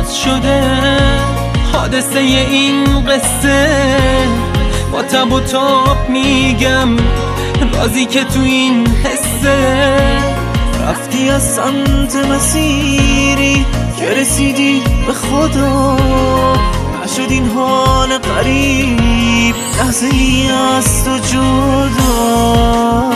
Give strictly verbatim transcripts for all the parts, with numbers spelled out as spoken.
شده حادثه این قصه، با تب و تاب میگم رازی که تو این حسه. رفتی از سمت مسیری که رسیدی به خدا، نشد این حال غریب لحظه ای از تو جدا.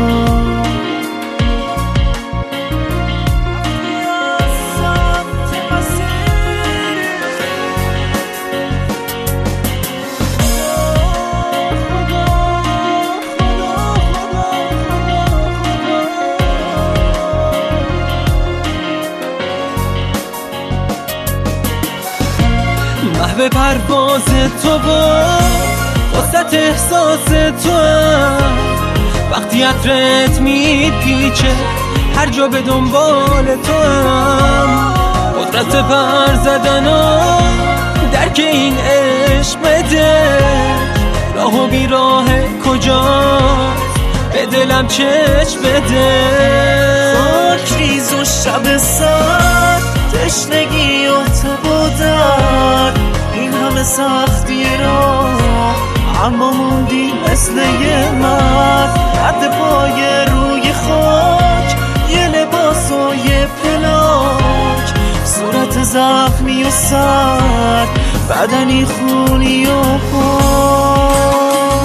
محو پرواز تو با وسط احساس تو هم، وقتی عطرت میپیچه هر جا به دنبال تو هم. قدرت پر زدن و درک این عشق بده، راه و بیراه کجاست به دلم چشم بده. خاک ریز و شب سر، تشنگی و تب و درد، این همه سختی را اما موندی مثل یه مرد. رد پای روی خاک، یه لباس و یه پلاک، صورت زخمی و سرد، بدنی خونی و پاک.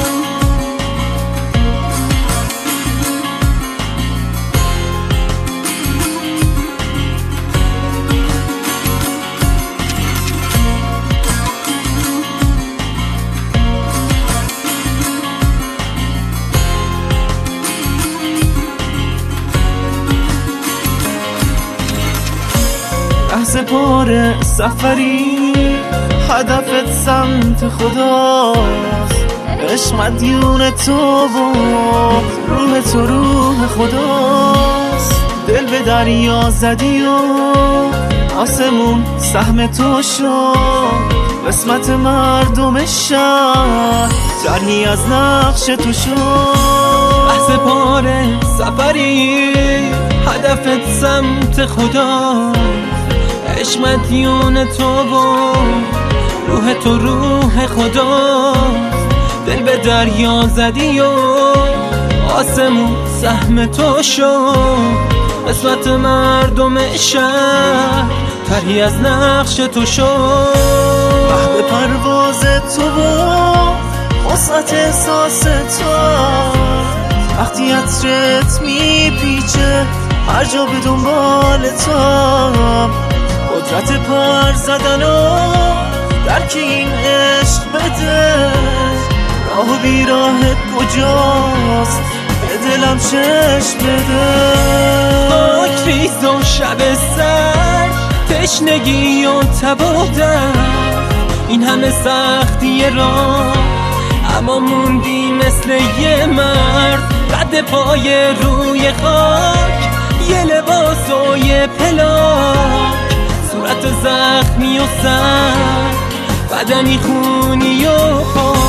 لحظه پاره سفری، هدفت سمت خداست. عشق مدیون تو و روح تو روح خداست. دل به دریا زدی و آسمون سهم تو شد، قسمت مردم شهر جرحی از نقش تو شد. لحظه پاره سفری، هدفت سمت خداست. عشق مدیون تو و روح تو روح خداست. دل به دریا زدی و آسمون سهم تو شد، قسمت مردم شهر طرحی از نقش تو شد. محو پرواز تو و وسعت احساس تو، وقتی عطرت میپیچه هر جا به دنبال تو. قدرت پر زدن و درک این عشق بده، راه و بیراهت کجاست به دلم چشم بده. خاک ریز و شب سر، تشنگی و تب و درد، این همه سختی راه اما موندی مثل یه مرد. رد پای روی خاک، یه لباس و یه پلاک، صورت زخمی و سر، بدنی خونی و پاک.